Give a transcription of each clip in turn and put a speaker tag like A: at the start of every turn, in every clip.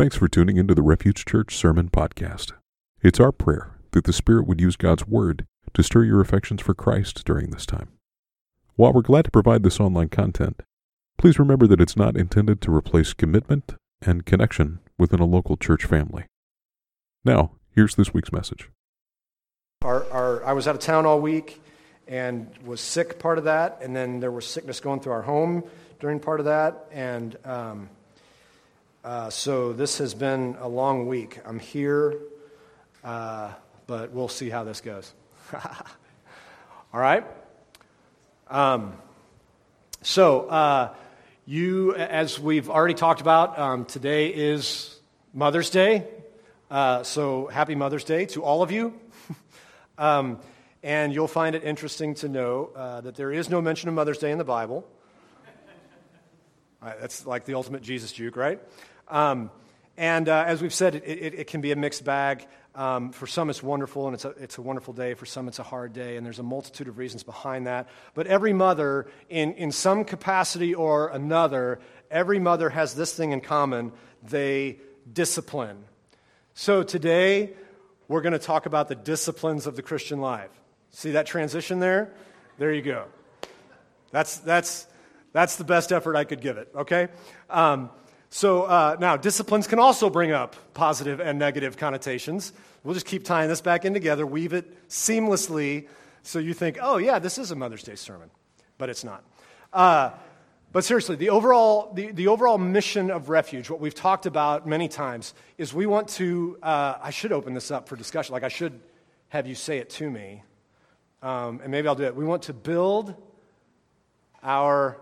A: Thanks for tuning into the Refuge Church Sermon Podcast. It's our prayer that the Spirit would use God's Word to stir your affections for Christ during this time. While we're glad to provide this online content, please remember that it's not intended to replace commitment and connection within a local church family. Now, here's this week's message.
B: I was out of town all week and was sick part of that, and then there was sickness going through our home during part of that, and so this has been a long week. I'm here, but we'll see how this goes. All right? You, as we've already talked about, today is Mother's Day, so happy Mother's Day to all of you. And you'll find it interesting to know that there is no mention of Mother's Day in the Bible. That's like the ultimate Jesus juke, right? As we've said, it can be a mixed bag. For some, it's wonderful, and it's a wonderful day. For some, it's a hard day, and there's a multitude of reasons behind that. But every mother, in some capacity or another, every mother has this thing in common: they discipline. So today, we're going to talk about the disciplines of the Christian life. See that transition there? There you go. That's the best effort I could give it, okay? Now, disciplines can also bring up positive and negative connotations. We'll just keep tying this back in together, weave it seamlessly so you think, oh, yeah, this is a Mother's Day sermon. But it's not. But seriously, the overall mission of Refuge, what we've talked about many times, is we want to, I should open this up for discussion, like I should have you say it to me, and maybe I'll do it. We want to build our...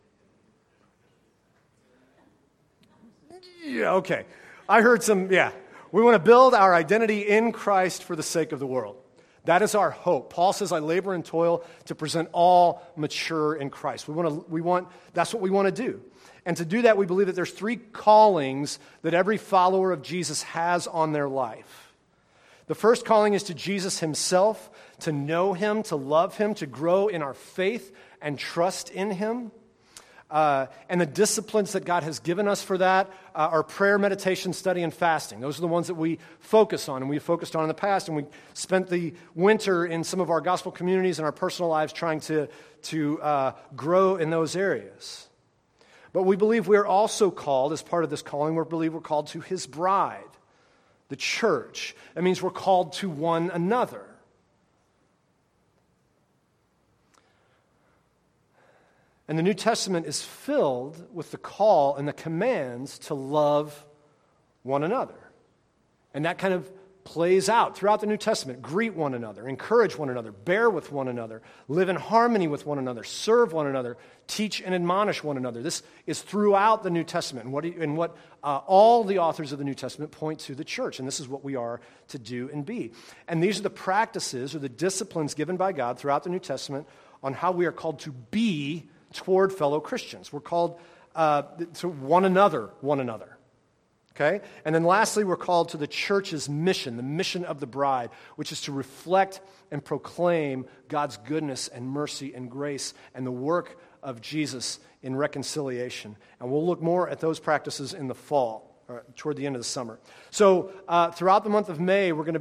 B: Yeah, okay. I heard we want to build our identity in Christ for the sake of the world. That is our hope. Paul says, I labor and toil to present all mature in Christ. That's what we want to do. And to do that, we believe that there's three callings that every follower of Jesus has on their life. The first calling is to Jesus himself, to know him, to love him, to grow in our faith and trust in him. And the disciplines that God has given us for that are prayer, meditation, study, and fasting. Those are the ones that we focus on, and we've focused on in the past, and we spent the winter in some of our gospel communities and our personal lives trying to grow in those areas. But we believe we're also called, as part of this calling, we believe we're called to his bride, the church. That means we're called to one another. And the New Testament is filled with the call and the commands to love one another. And that kind of plays out throughout the New Testament. Greet one another, encourage one another, bear with one another, live in harmony with one another, serve one another, teach and admonish one another. This is throughout the New Testament. And what all the authors of the New Testament point to the church. And this is what we are to do and be. And these are the practices or the disciplines given by God throughout the New Testament on how we are called to be toward fellow Christians. We're called to one another. Okay? And then lastly, we're called to the church's mission, the mission of the bride, which is to reflect and proclaim God's goodness and mercy and grace and the work of Jesus in reconciliation. And we'll look more at those practices in the fall, or toward the end of the summer. So throughout the month of May, we're going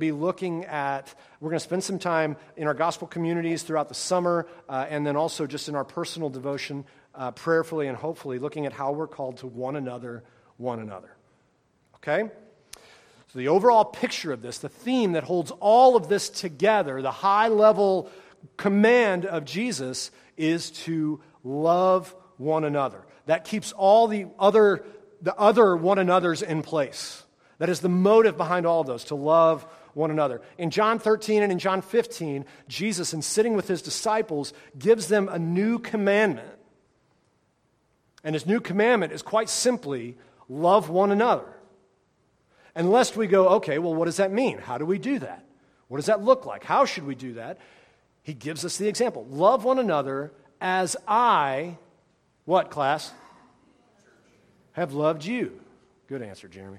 B: to spend some time in our gospel communities throughout the summer, and then also just in our personal devotion, prayerfully and hopefully looking at how we're called to one another. Okay? So the overall picture of this, the theme that holds all of this together, the high-level command of Jesus is to love one another. That keeps all the other one another's in place. That is the motive behind all of those, to love one another. In John 13 and in John 15, Jesus, in sitting with his disciples, gives them a new commandment. And his new commandment is quite simply, love one another. And lest we go, okay, well, what does that mean? How do we do that? What does that look like? How should we do that? He gives us the example. Love one another as I, what, class? Have loved you. Good answer, Jeremy.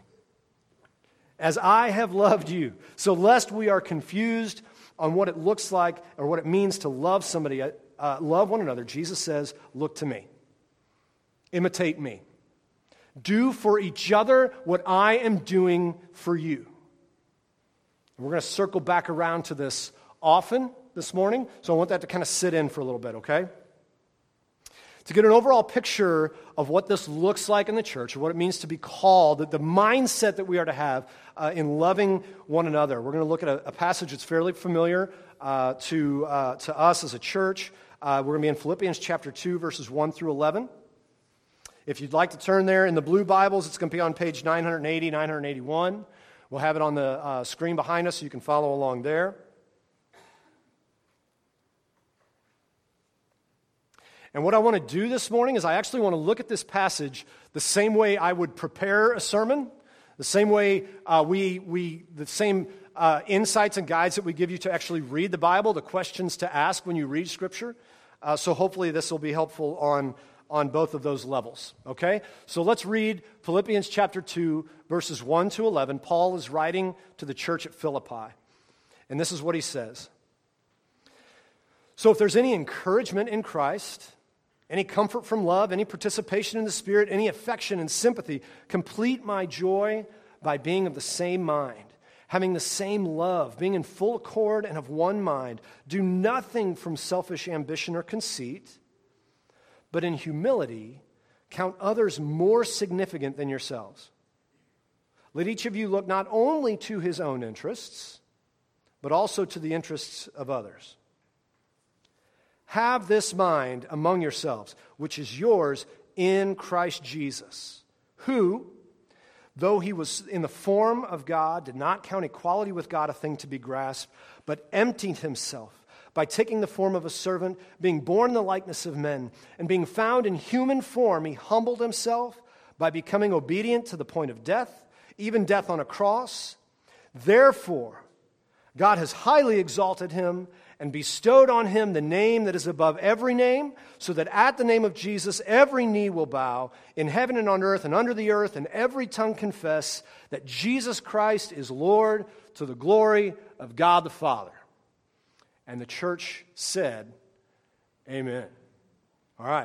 B: As I have loved you. So lest we are confused on what it looks like or what it means to love somebody, love one another, Jesus says, look to me. Imitate me. Do for each other what I am doing for you. And we're going to circle back around to this often this morning, so I want that to kind of sit in for a little bit, okay? To get an overall picture of what this looks like in the church, or what it means to be called, the mindset that we are to have in loving one another. We're going to look at a passage that's fairly familiar to us as a church. We're going to be in Philippians chapter 2, verses 1 through 11. If you'd like to turn there in the blue Bibles, it's going to be on page 980, 981. We'll have it on the screen behind us so you can follow along there. And what I want to do this morning is I actually want to look at this passage the same way I would prepare a sermon, the same way the same insights and guides that we give you to actually read the Bible, the questions to ask when you read Scripture. So hopefully this will be helpful on both of those levels, okay? So let's read Philippians chapter 2, verses 1 to 11. Paul is writing to the church at Philippi, and this is what he says. So if there's any encouragement in Christ, any comfort from love, any participation in the Spirit, any affection and sympathy, complete my joy by being of the same mind, having the same love, being in full accord and of one mind. Do nothing from selfish ambition or conceit, but in humility count others more significant than yourselves. Let each of you look not only to his own interests, but also to the interests of others. Have this mind among yourselves, which is yours in Christ Jesus, who, though he was in the form of God, did not count equality with God a thing to be grasped, but emptied himself by taking the form of a servant, being born in the likeness of men, and being found in human form, he humbled himself by becoming obedient to the point of death, even death on a cross. Therefore, God has highly exalted him and bestowed on him the name that is above every name, so that at the name of Jesus every knee will bow, in heaven and on earth and under the earth, and every tongue confess that Jesus Christ is Lord, to the glory of God the Father. And the church said, amen. All right.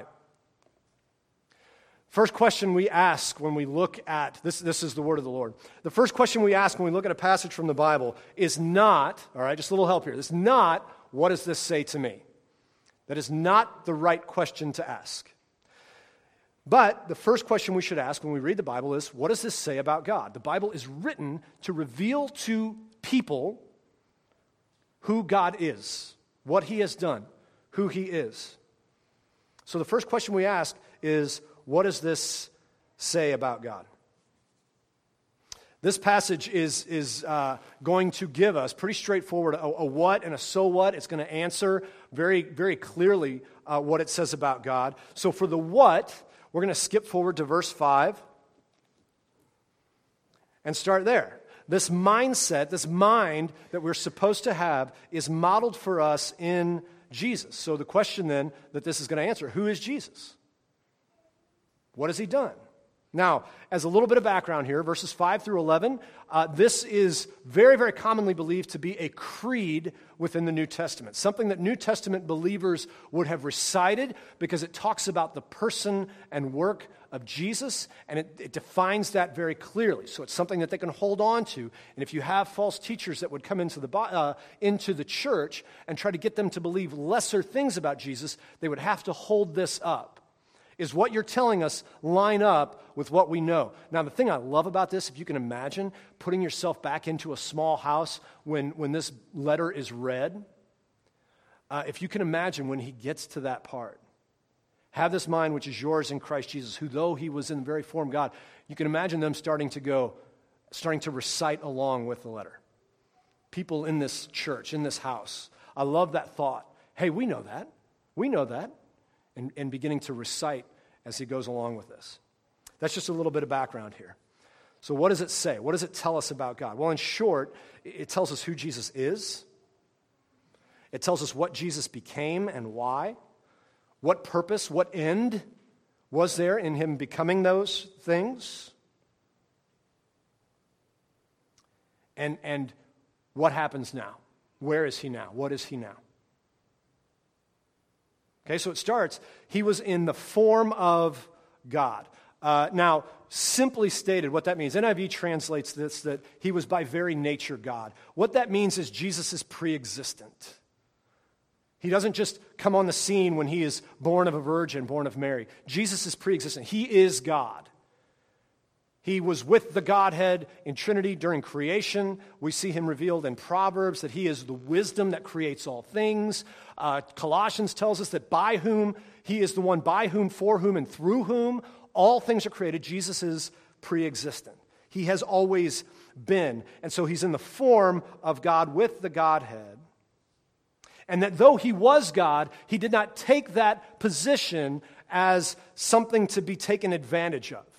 B: First question we ask when we look at, this is the word of the Lord. The first question we ask when we look at a passage from the Bible is not, all right, just a little help here. It's not, what does this say to me? That is not the right question to ask. But the first question we should ask when we read the Bible is, what does this say about God? The Bible is written to reveal to people who God is, what he has done, who he is. So the first question we ask is, what does this say about God? This passage is going to give us pretty straightforward a what and a so what. It's going to answer very, very clearly what it says about God. So for the what, we're going to skip forward to verse 5 and start there. This mindset, this mind that we're supposed to have is modeled for us in Jesus. So the question then that this is going to answer, who is Jesus? What has he done? Now, as a little bit of background here, verses 5 through 11, this is very, very commonly believed to be a creed within the New Testament, something that New Testament believers would have recited because it talks about the person and work of Jesus, and it defines that very clearly. So it's something that they can hold on to. And if you have false teachers that would come into the church and try to get them to believe lesser things about Jesus, they would have to hold this up. Is what you're telling us line up with what we know? Now, the thing I love about this, if you can imagine putting yourself back into a small house when this letter is read, if you can imagine when he gets to that part, have this mind which is yours in Christ Jesus, who though he was in the very form of God, you can imagine them starting to recite along with the letter. People in this church, in this house. I love that thought. Hey, we know that. We know that. And beginning to recite as he goes along with this. That's just a little bit of background here. So what does it say? What does it tell us about God? Well, in short, it tells us who Jesus is. It tells us what Jesus became and why. What purpose, what end was there in him becoming those things? And what happens now? Where is he now? What is he now? Okay, so it starts, he was in the form of God. Now, simply stated, what that means, NIV translates this that he was by very nature God. What that means is Jesus is pre-existent. He doesn't just come on the scene when he is born of a virgin, born of Mary. Jesus is pre-existent. He is God. He was with the Godhead in Trinity during creation. We see him revealed in Proverbs that he is the wisdom that creates all things. Colossians tells us that by whom, he is the one by whom, for whom, and through whom all things are created. Jesus is pre-existent. He has always been. And so he's in the form of God with the Godhead. And that though he was God, he did not take that position as something to be taken advantage of.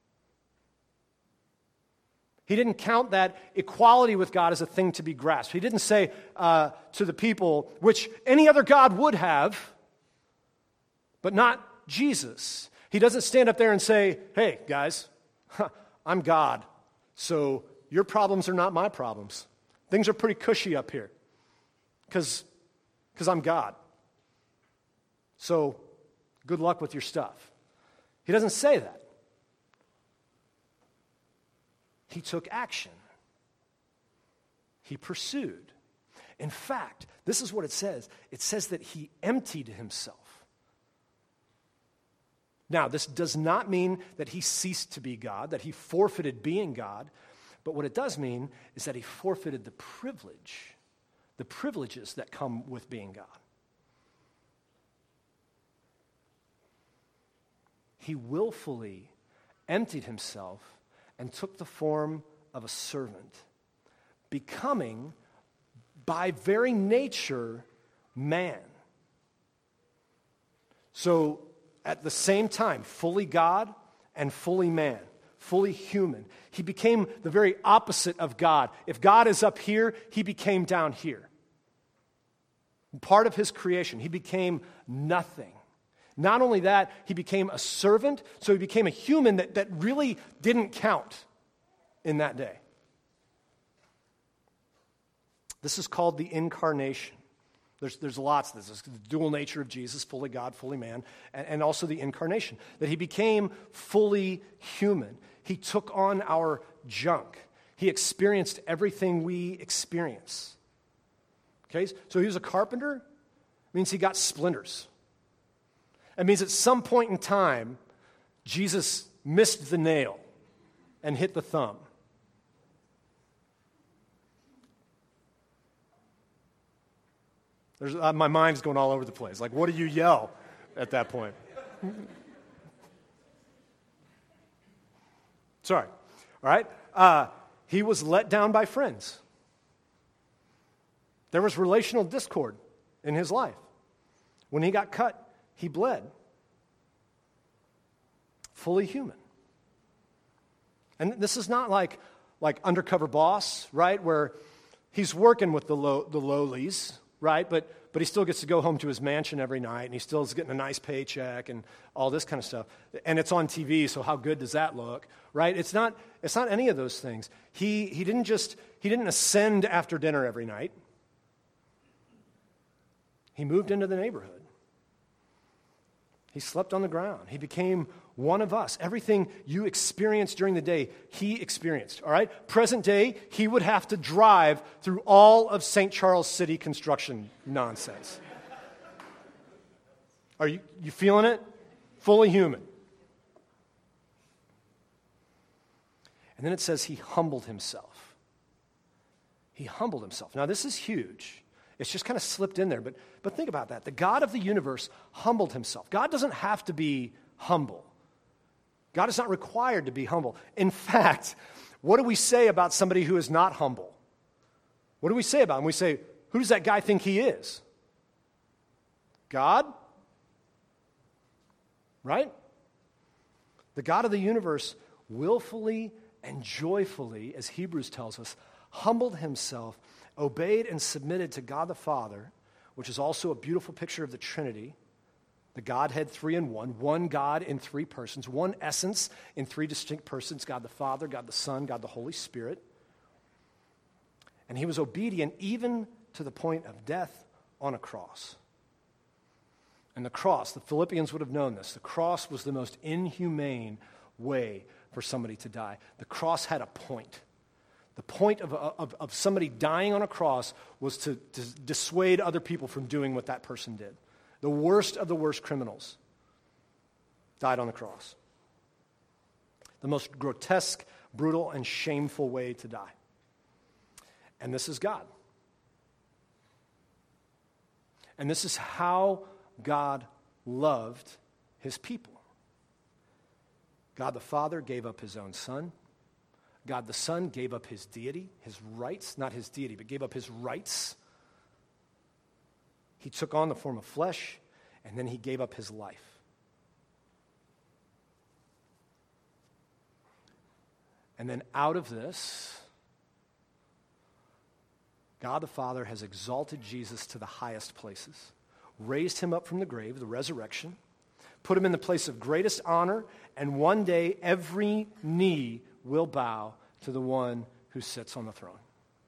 B: He didn't count that equality with God as a thing to be grasped. He didn't say to the people, which any other God would have, but not Jesus. He doesn't stand up there and say, hey, guys, I'm God, so your problems are not my problems. Things are pretty cushy up here because I'm God. So good luck with your stuff. He doesn't say that. He took action. He pursued. In fact, this is what it says. It says that he emptied himself. Now, this does not mean that he ceased to be God, that he forfeited being God, but what it does mean is that he forfeited the privileges that come with being God. He willfully emptied himself and took the form of a servant, becoming, by very nature, man. So, at the same time, fully God and fully man, fully human. He became the very opposite of God. If God is up here, he became down here. Part of his creation, he became nothing. Not only that, he became a servant, so he became a human that really didn't count in that day. This is called the incarnation. There's lots of this. There's the dual nature of Jesus, fully God, fully man, and also the incarnation, that he became fully human. He took on our junk. He experienced everything we experience. Okay, so he was a carpenter. It means he got splinters. It means at some point in time, Jesus missed the nail and hit the thumb. My mind's going all over the place. Like, what do you yell at that point? Sorry. All right? He was let down by friends. There was relational discord in his life. When he got cut, he bled. Fully human. And this is not like Undercover Boss, right? Where he's working with the lowlies, right? But he still gets to go home to his mansion every night, and he still is getting a nice paycheck and all this kind of stuff. And it's on TV, so how good does that look, right? It's not any of those things. He didn't ascend after dinner every night. He moved into the neighborhood. He slept on the ground. He became one of us. Everything you experienced during the day, he experienced, all right? Present day, he would have to drive through all of St. Charles City construction nonsense. Are you feeling it? Fully human. And then it says he humbled himself. He humbled himself. Now, this is huge. It's just kind of slipped in there, but think about that. The God of the universe humbled himself. God doesn't have to be humble. God is not required to be humble. In fact, what do we say about somebody who is not humble? What do we say about him? We say, who does that guy think he is? God? Right? The God of the universe willfully and joyfully, as Hebrews tells us, humbled himself, obeyed and submitted to God the Father, which is also a beautiful picture of the Trinity, the Godhead 3 in 1, one God in three persons, one essence in three distinct persons, God the Father, God the Son, God the Holy Spirit. And he was obedient even to the point of death on a cross. And the cross, the Philippians would have known this, the cross was the most inhumane way for somebody to die. The cross had a point. The point of somebody dying on a cross was to dissuade other people from doing what that person did. The worst of the worst criminals died on the cross. The most grotesque, brutal, and shameful way to die. And this is God. And this is how God loved his people. God the Father gave up his own Son. God the Son gave up his deity, his rights, not his deity, but gave up his rights. He took on the form of flesh, and then he gave up his life. And then out of this, God the Father has exalted Jesus to the highest places, raised him up from the grave, the resurrection, put him in the place of greatest honor, and one day every knee will bow to the one who sits on the throne.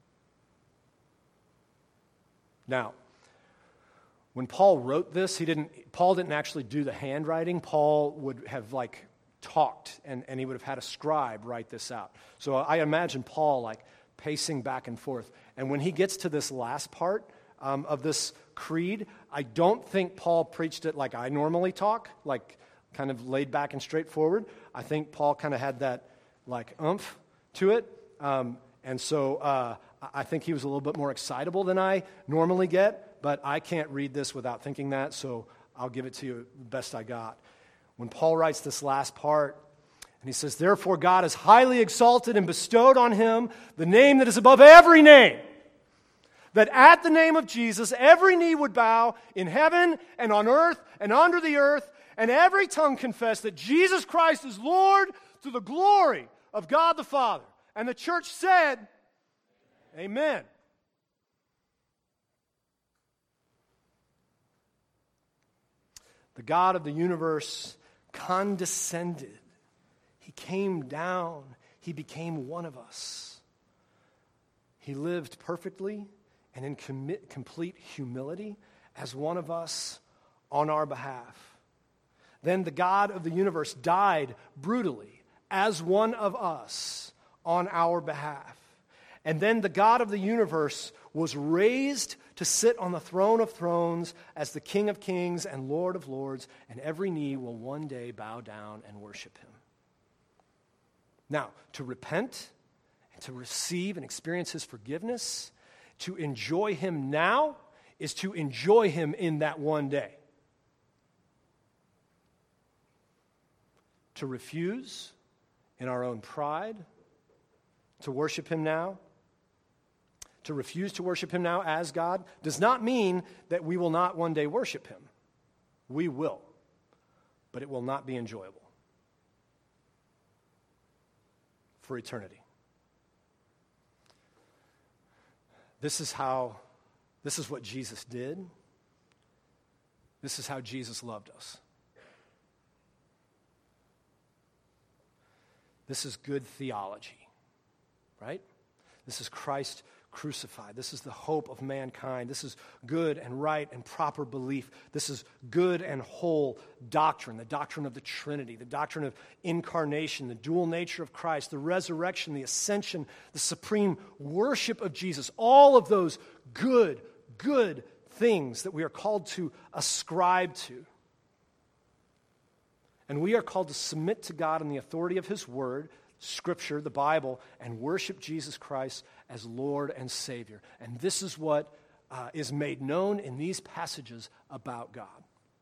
B: Now, when Paul wrote this, Paul didn't actually do the handwriting. Paul would have talked, and he would have had a scribe write this out. So I imagine Paul pacing back and forth. And when he gets to this last part of this creed, I don't think Paul preached it like I normally talk, kind of laid back and straightforward. I think Paul kind of had that oomph to it. And so I think he was a little bit more excitable than I normally get, but I can't read this without thinking that, so I'll give it to you the best I got. When Paul writes this last part, and he says, "Therefore God has highly exalted and bestowed on him the name that is above every name, that at the name of Jesus every knee would bow in heaven and on earth and under the earth, and every tongue confess that Jesus Christ is Lord, to the glory of God the Father." And the church said, Amen. The God of the universe condescended. He came down. He became one of us. He lived perfectly and in complete humility as one of us on our behalf. Then the God of the universe died brutally as one of us on our behalf. And then the God of the universe was raised to sit on the throne of thrones as the King of kings and Lord of lords, and every knee will one day bow down and worship him. Now, to repent and to receive and experience his forgiveness, to enjoy him now, is to enjoy him in that one day. To refuse in our own pride to worship him now, to refuse to worship him now as God, does not mean that we will not one day worship him. We will, but it will not be enjoyable for eternity. This is what Jesus did. This is how Jesus loved us. This is good theology, right? This is Christ crucified. This is the hope of mankind. This is good and right and proper belief. This is good and whole doctrine, the doctrine of the Trinity, the doctrine of incarnation, the dual nature of Christ, the resurrection, the ascension, the supreme worship of Jesus. All of those good things that we are called to ascribe to. And we are called to submit to God in the authority of his word, Scripture, the Bible, and worship Jesus Christ as Lord and Savior. And this is what is made known in these passages about God.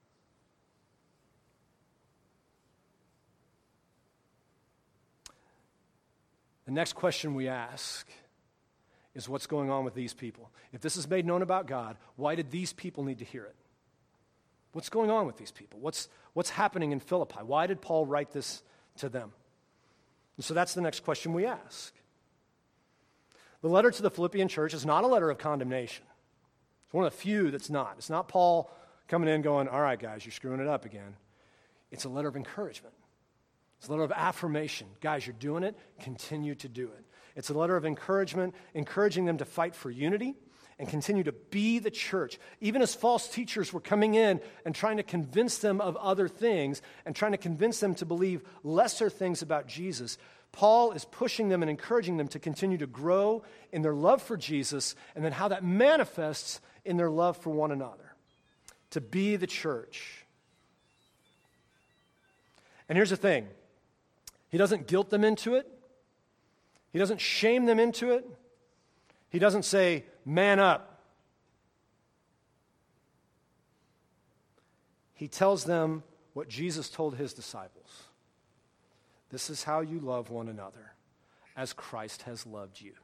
B: The next question we ask is, what's going on with these people? If this is made known about God, why did these people need to hear it? What's going on with these people? What's happening in Philippi? Why did Paul write this to them? And so that's the next question we ask. The letter to the Philippian church is not a letter of condemnation. It's one of the few that's not. It's not Paul coming in going, all right, guys, you're screwing it up again. It's a letter of encouragement. It's a letter of affirmation. Guys, you're doing it. Continue to do it. It's a letter of encouragement, encouraging them to fight for unity and continue to be the church. Even as false teachers were coming in and trying to convince them of other things and trying to convince them to believe lesser things about Jesus, Paul is pushing them and encouraging them to continue to grow in their love for Jesus and then how that manifests in their love for one another, to be the church. And here's the thing. He doesn't guilt them into it. He doesn't shame them into it. He doesn't say, man up. He tells them what Jesus told his disciples. This is how you love one another, as Christ has loved you.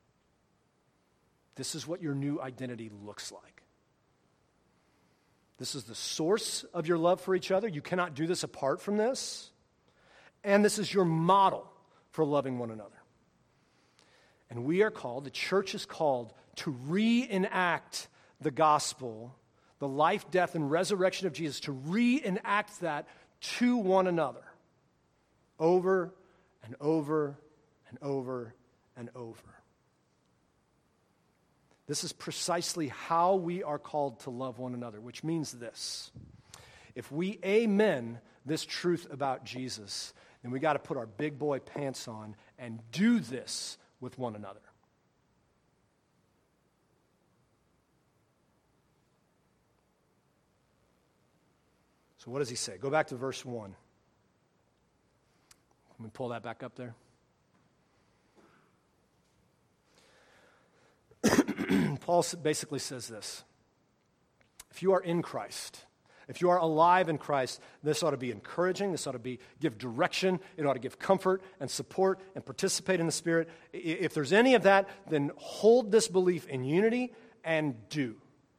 B: This is what your new identity looks like. This is the source of your love for each other. You cannot do this apart from this. And this is your model for loving one another. And we are called, the church is called, to reenact the gospel, the life, death, and resurrection of Jesus, to reenact that to one another over and over and over and over. This is precisely how we are called to love one another, which means this. If we amen this truth about Jesus, then we got to put our big boy pants on and do this with one another. So what does he say? Go back to verse 1. Can we pull that back up there? Paul basically says this. If you are in Christ, if you are alive in Christ, this ought to be encouraging. This ought to give direction. It ought to give comfort and support and participate in the Spirit. If there's any of that, then hold this belief in unity and do.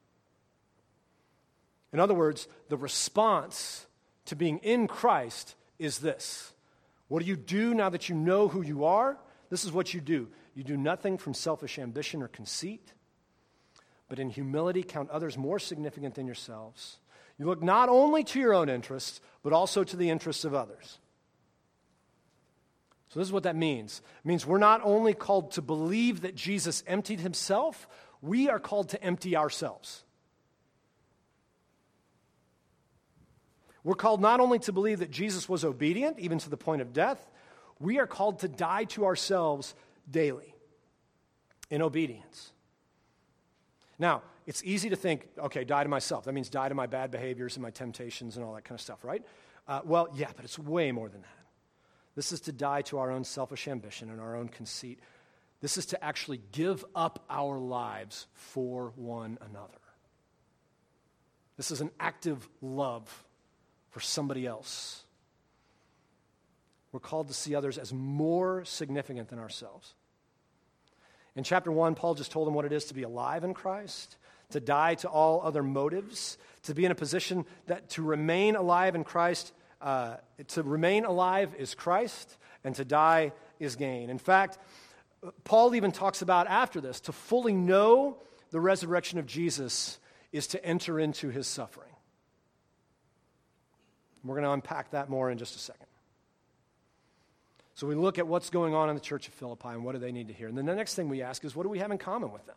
B: In other words, the response to being in Christ is this. What do you do now that you know who you are? This is what you do. You do nothing from selfish ambition or conceit, but in humility count others more significant than yourselves. You look not only to your own interests, but also to the interests of others. So this is what that means. It means we're not only called to believe that Jesus emptied himself, we are called to empty ourselves. We're called not only to believe that Jesus was obedient, even to the point of death, we are called to die to ourselves daily in obedience. Now, it's easy to think, okay, die to myself. That means die to my bad behaviors and my temptations and all that kind of stuff, right? Well, yeah, but it's way more than that. This is to die to our own selfish ambition and our own conceit. This is to actually give up our lives for one another. This is an active love for somebody else. We're called to see others as more significant than ourselves. In chapter 1, Paul just told them what it is to be alive in Christ, to die to all other motives, to be in a position that to remain alive in Christ, to remain alive is Christ, and to die is gain. In fact, Paul even talks about after this, to fully know the resurrection of Jesus is to enter into his suffering. We're going to unpack that more in just a second. So we look at what's going on in the church of Philippi and what do they need to hear. And then the next thing we ask is, what do we have in common with them?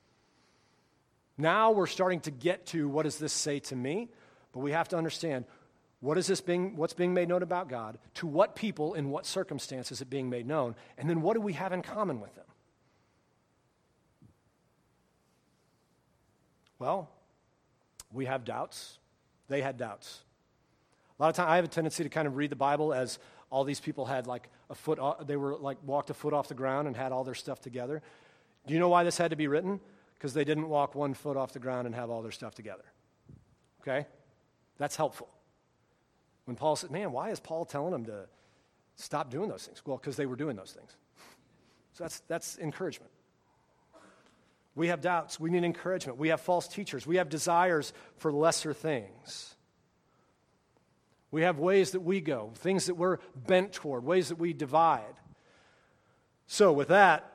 B: Now we're starting to get to what does this say to me? But we have to understand, what's being made known about God? To what people, in what circumstances is it being made known? And then what do we have in common with them? Well, we have doubts. They had doubts. A lot of times I have a tendency to kind of read the Bible as all these people had like walked a foot off the ground and had all their stuff together. Do you know why this had to be written? Because they didn't walk 1 foot off the ground and have all their stuff together. Okay? That's helpful. When Paul said, man, why is Paul telling them to stop doing those things? Well, because they were doing those things. So that's encouragement. We have doubts. We need encouragement. We have false teachers. We have desires for lesser things. We have ways that we go, things that we're bent toward, ways that we divide. So with that,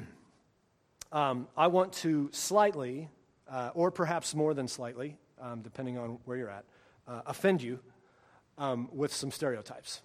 B: I want to slightly, or perhaps more than slightly, depending on where you're at, offend you with some stereotypes.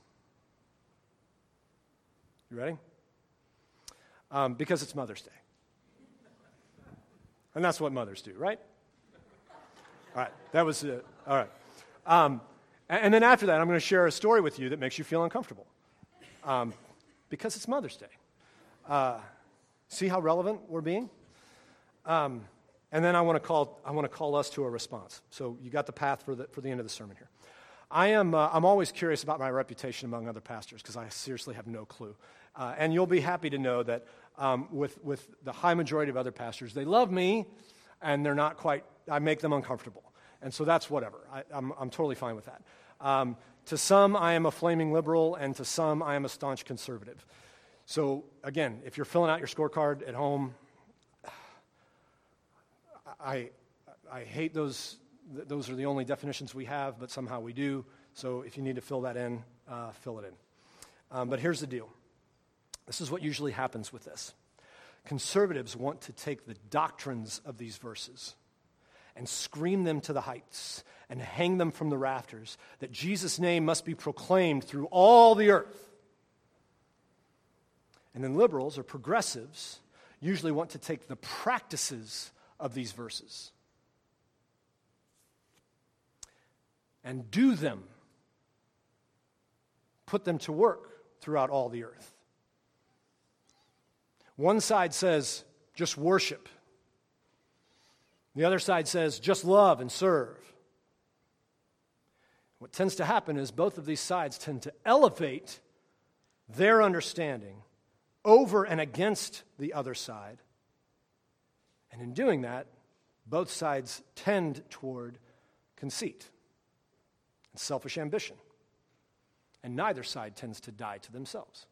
B: You ready? Because it's Mother's Day. And that's what mothers do, right? All right, that was it. All right. And then after that, I'm going to share a story with you that makes you feel uncomfortable because it's Mother's Day. See how relevant we're being? And then I want to call us to a response. So you got the path for the end of the sermon here. I'm always curious about my reputation among other pastors because I seriously have no clue. And you'll be happy to know that with the high majority of other pastors, they love me, and they're not quite. I make them uncomfortable, and so that's whatever. I'm totally fine with that. To some, I am a flaming liberal, and to some, I am a staunch conservative. So again, if you're filling out your scorecard at home, I hate those. Those are the only definitions we have, but somehow we do. So if you need to fill that in, fill it in. But here's the deal. This is what usually happens with this. Conservatives want to take the doctrines of these verses and scream them to the heights and hang them from the rafters, that Jesus' name must be proclaimed through all the earth. And then liberals or progressives usually want to take the practices of these verses and do them, put them to work throughout all the earth. One side says, just worship. The other side says, just love and serve. What tends to happen is both of these sides tend to elevate their understanding over and against the other side. And in doing that, both sides tend toward conceit and selfish ambition. And neither side tends to die to themselves.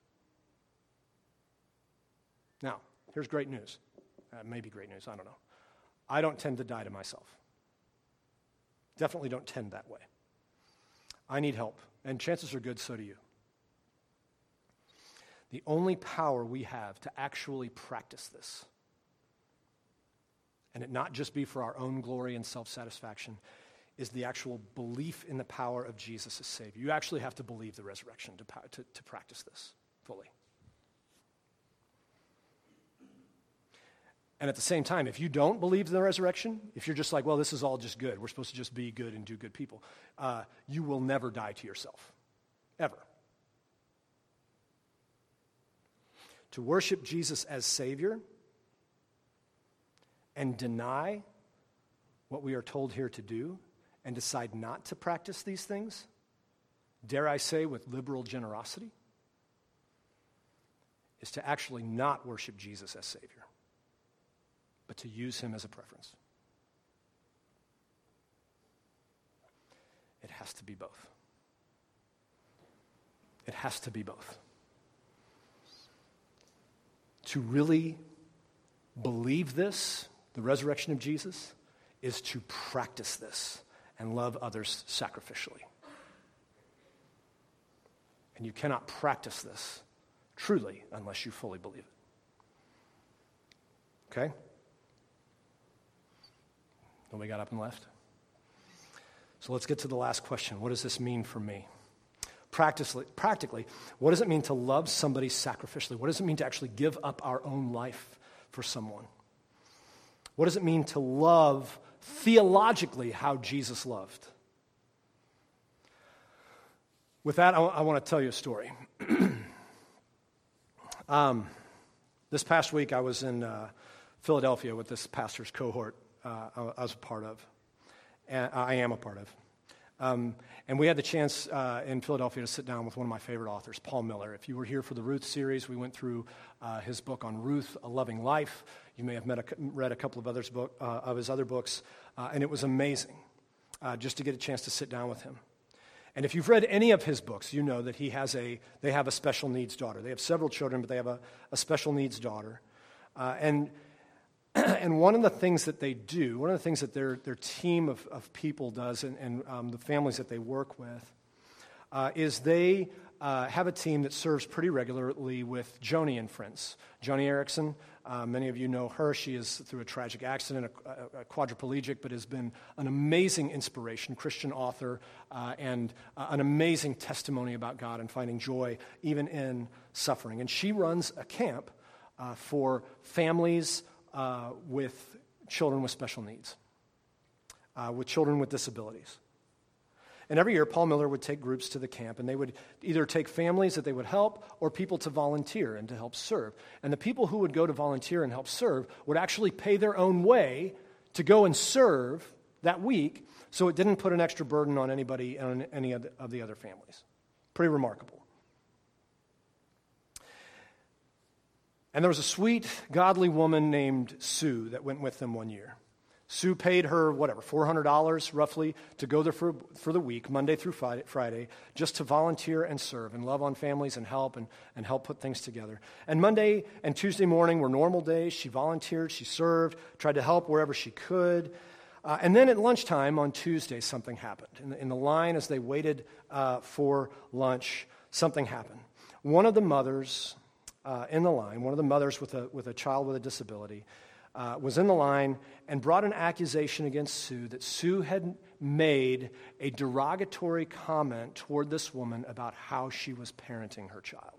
B: Now, here's great news. Maybe great news, I don't know. I don't tend to die to myself. Definitely don't tend that way. I need help, and chances are good, so do you. The only power we have to actually practice this, and it not just be for our own glory and self-satisfaction, is the actual belief in the power of Jesus as Savior. You actually have to believe the resurrection to practice this fully. And at the same time, if you don't believe in the resurrection, if you're just like, well, this is all just good, we're supposed to just be good and do good people, you will never die to yourself, ever. To worship Jesus as Savior and deny what we are told here to do and decide not to practice these things, dare I say with liberal generosity, is to actually not worship Jesus as Savior, but to use him as a preference. It has to be both. It has to be both. To really believe this, the resurrection of Jesus, is to practice this and love others sacrificially. And you cannot practice this truly unless you fully believe it. Okay? Nobody got up and left? So let's get to the last question. What does this mean for me? Practically, what does it mean to love somebody sacrificially? What does it mean to actually give up our own life for someone? What does it mean to love theologically how Jesus loved? With that, I want to tell you a story. This past week, I was in Philadelphia with this pastor's cohort I was a part of, and I am a part of. And we had the chance in Philadelphia to sit down with one of my favorite authors, Paul Miller. If you were here for the Ruth series, we went through his book on Ruth, A Loving Life. You may have read a couple of of his other books, and it was amazing just to get a chance to sit down with him. And if you've read any of his books, you know that they have a special needs daughter. They have several children, but they have a special needs daughter. And one of the things that they do, one of the things that their team of people does and the families that they work with, is they have a team that serves pretty regularly with Joni and Friends. Joni Eareckson, many of you know her. She is, through a tragic accident, a quadriplegic, but has been an amazing inspiration, Christian author, and an amazing testimony about God and finding joy even in suffering. And she runs a camp for families with children with special needs, with children with disabilities. And every year, Paul Miller would take groups to the camp, and they would either take families that they would help or people to volunteer and to help serve. And the people who would go to volunteer and help serve would actually pay their own way to go and serve that week, so it didn't put an extra burden on anybody, on any of the other families. Pretty remarkable. And there was a sweet, godly woman named Sue that went with them one year. Sue paid her, $400 roughly to go there for the week, Monday through Friday, just to volunteer and serve and love on families and help put things together. And Monday and Tuesday morning were normal days. She volunteered, she served, tried to help wherever she could. And then at lunchtime on Tuesday, something happened. In the line as they waited for lunch, something happened. One of the mothers in the line, one of the mothers with a child with a disability, was in the line and brought an accusation against Sue that Sue had made a derogatory comment toward this woman about how she was parenting her child.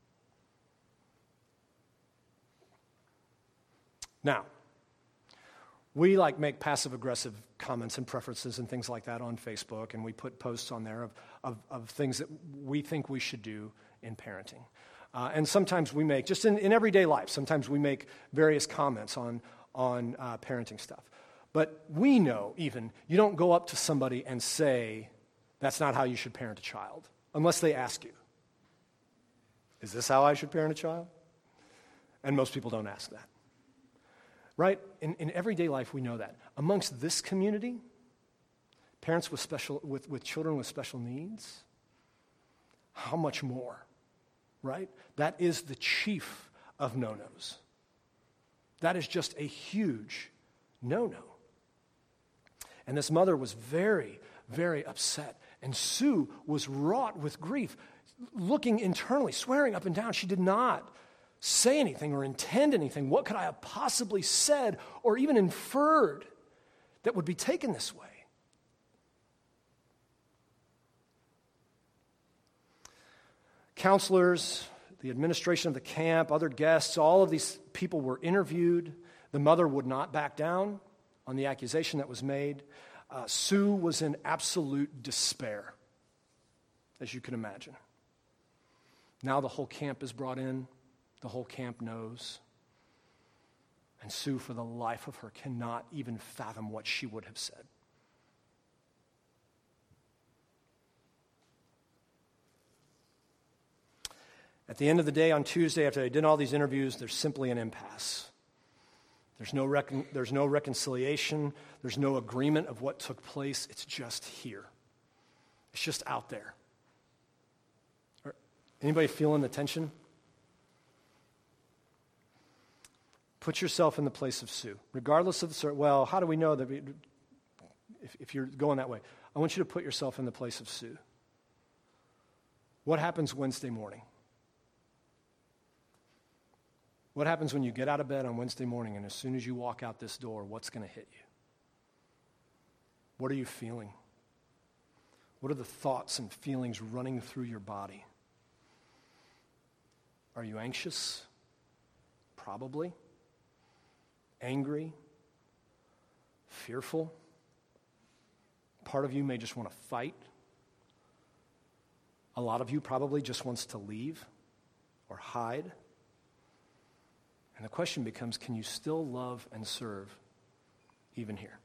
B: Now, we make passive-aggressive comments and preferences and things like that on Facebook, and we put posts on there of things that we think we should do in parenting. And sometimes we make, just in everyday life, sometimes we make various comments on parenting stuff. But we know even, you don't go up to somebody and say, that's not how you should parent a child, unless they ask you. Is this how I should parent a child? And most people don't ask that. Right? In everyday life, we know that. Amongst this community, parents with children with special needs, how much more? Right? That is the chief of no-nos. That is just a huge no-no. And this mother was very, very upset. And Sue was wrought with grief, looking internally, swearing up and down. She did not say anything or intend anything. What could I have possibly said or even inferred that would be taken this way? Counselors, the administration of the camp, other guests, all of these people were interviewed. The mother would not back down on the accusation that was made. Sue was in absolute despair, as you can imagine. Now the whole camp is brought in. The whole camp knows. And Sue, for the life of her, cannot even fathom what she would have said. At the end of the day, on Tuesday, after they did all these interviews, there's simply an impasse. There's no reconciliation. There's no agreement of what took place. It's just here. It's just out there. Anybody feeling the tension? Put yourself in the place of Sue. Regardless of how do we know that if you're going that way? I want you to put yourself in the place of Sue. What happens Wednesday morning? What happens when you get out of bed on Wednesday morning and as soon as you walk out this door, what's going to hit you? What are you feeling? What are the thoughts and feelings running through your body? Are you anxious? Probably. Angry? Fearful? Part of you may just want to fight. A lot of you probably just wants to leave or hide. And the question becomes, can you still love and serve even here?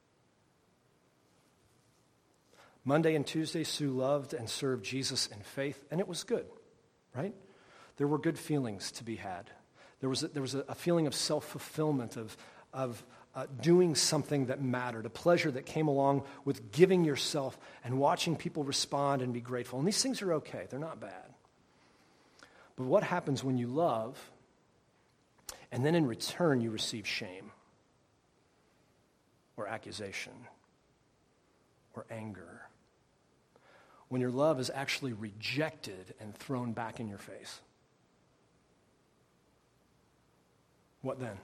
B: Monday and Tuesday, Sue loved and served Jesus in faith, and it was good, right? There were good feelings to be had. There was a feeling of self-fulfillment, of doing something that mattered, a pleasure that came along with giving yourself and watching people respond and be grateful. And these things are okay. They're not bad. But what happens when you love and then in return you receive shame or accusation or anger? When your love is actually rejected and thrown back in your face. What then?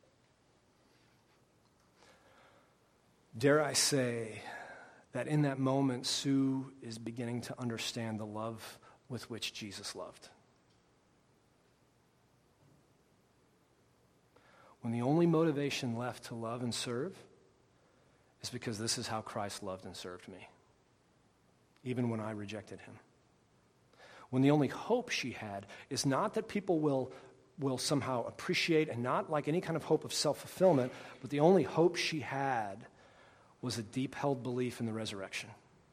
B: Dare I say that in that moment, Sue is beginning to understand the love with which Jesus loved. when the only motivation left to love and serve is because this is how Christ loved and served me, even when I rejected him. When the only hope she had is not that people will somehow appreciate, and not like any kind of hope of self-fulfillment, but the only hope she had was a deep-held belief in the resurrection.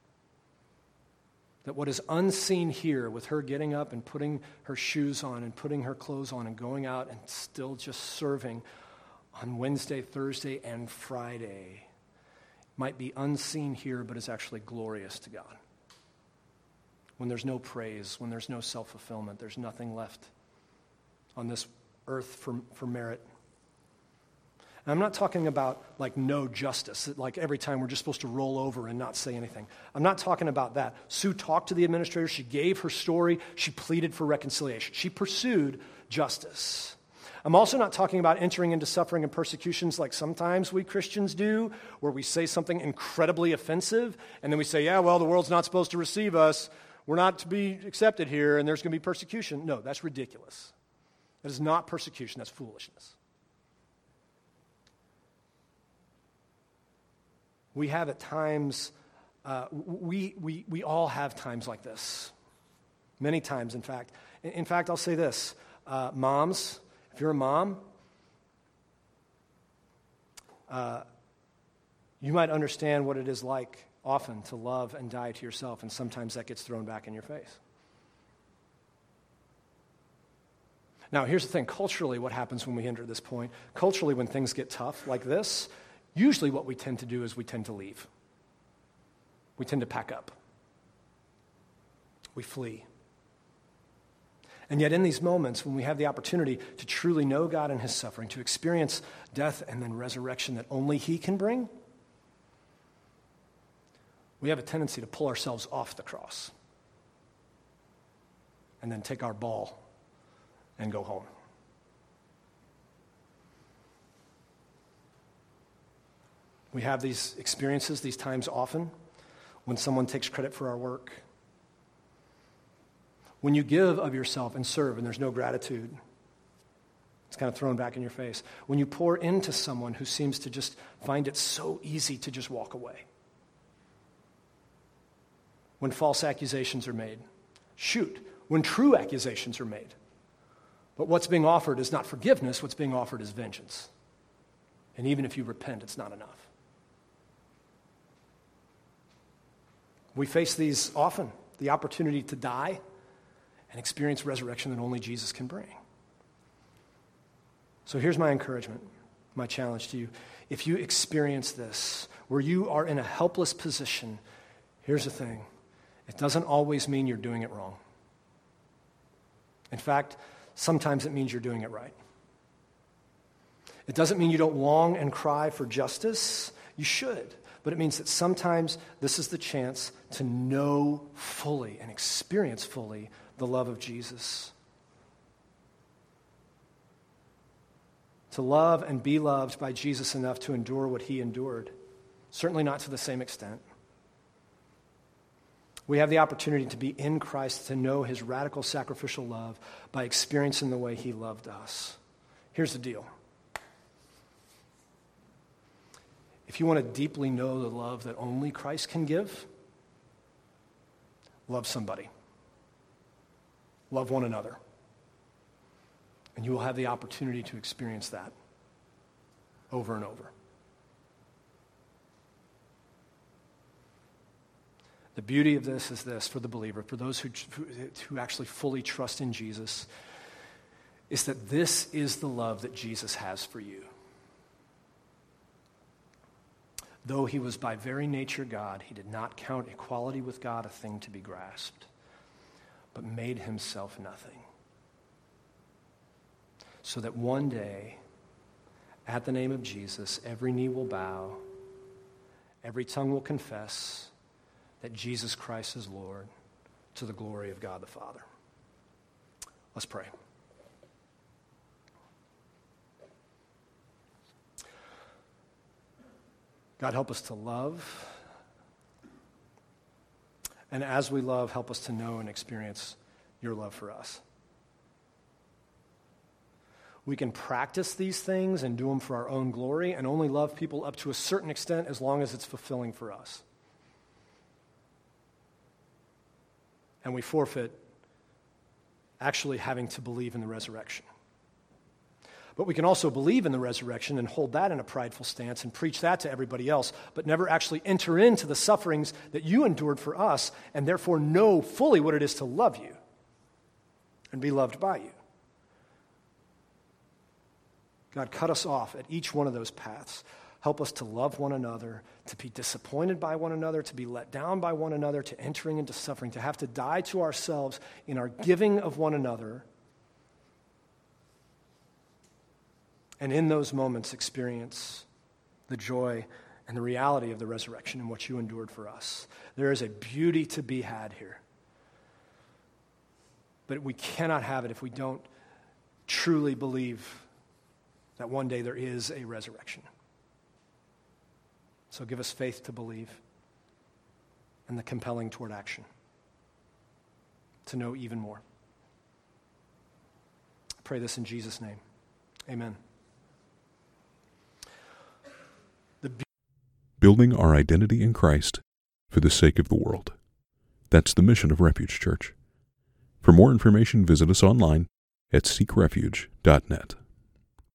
B: That what is unseen here, with her getting up and putting her shoes on and putting her clothes on and going out and still just serving on Wednesday, Thursday, and Friday, might be unseen here, but is actually glorious to God. When there's no praise, when there's no self-fulfillment, there's nothing left on this earth for merit. And I'm not talking about like no justice, like every time we're just supposed to roll over and not say anything. I'm not talking about that. Sue talked to the administrator. She gave her story. She pleaded for reconciliation. She pursued justice. I'm also not talking about entering into suffering and persecutions like sometimes we Christians do, where we say something incredibly offensive, and then we say, yeah, well, the world's not supposed to receive us. We're not to be accepted here, and there's going to be persecution. No, that's ridiculous. That is not persecution. That's foolishness. We have at times, we all have times like this. Many times, in fact. In fact, I'll say this. Moms, if you're a mom, you might understand what it is like often to love and die to yourself, and sometimes that gets thrown back in your face. Now, here's the thing. Culturally, what happens when we enter this point? Culturally, when things get tough like this, usually what we tend to do is we tend to leave. We tend to pack up. We flee. And yet in these moments, when we have the opportunity to truly know God and his suffering, to experience death and then resurrection that only he can bring, we have a tendency to pull ourselves off the cross and then take our ball and go home. We have these experiences, these times often, when someone takes credit for our work. When you give of yourself and serve and there's no gratitude, it's kind of thrown back in your face. When you pour into someone who seems to just find it so easy to just walk away. When false accusations are made. Shoot, when true accusations are made. But what's being offered is not forgiveness, what's being offered is vengeance. And even if you repent, it's not enough. We face these often, the opportunity to die and experience resurrection that only Jesus can bring. So here's my encouragement, my challenge to you. If you experience this, where you are in a helpless position, here's the thing. It doesn't always mean you're doing it wrong. In fact, sometimes it means you're doing it right. It doesn't mean you don't long and cry for justice. You should. But it means that sometimes this is the chance to know fully and experience fully the love of Jesus. To love and be loved by Jesus enough to endure what he endured. Certainly not to the same extent. We have the opportunity to be in Christ, to know his radical sacrificial love by experiencing the way he loved us. Here's the deal. If you want to deeply know the love that only Christ can give, love somebody. Love one another. And you will have the opportunity to experience that over and over. The beauty of this is this for the believer, for those who actually fully trust in Jesus, is that this is the love that Jesus has for you. Though he was by very nature God, he did not count equality with God a thing to be grasped, but made himself nothing. So that one day, at the name of Jesus, every knee will bow, every tongue will confess that Jesus Christ is Lord, to the glory of God the Father. Let's pray. God, help us to love. And as we love, help us to know and experience your love for us. We can practice these things and do them for our own glory and only love people up to a certain extent as long as it's fulfilling for us. And we forfeit actually having to believe in the resurrection. But we can also believe in the resurrection and hold that in a prideful stance and preach that to everybody else, but never actually enter into the sufferings that you endured for us and therefore know fully what it is to love you and be loved by you. God, cut us off at each one of those paths. Help us to love one another, to be disappointed by one another, to be let down by one another, to entering into suffering, to have to die to ourselves in our giving of one another. And in those moments, experience the joy and the reality of the resurrection and what you endured for us. There is a beauty to be had here. But we cannot have it if we don't truly believe that one day there is a resurrection. So give us faith to believe and the compelling toward action to know even more. I pray this in Jesus' name. Amen.
A: Building our identity in Christ for the sake of the world. That's the mission of Refuge Church. For more information, visit us online at seekrefuge.net.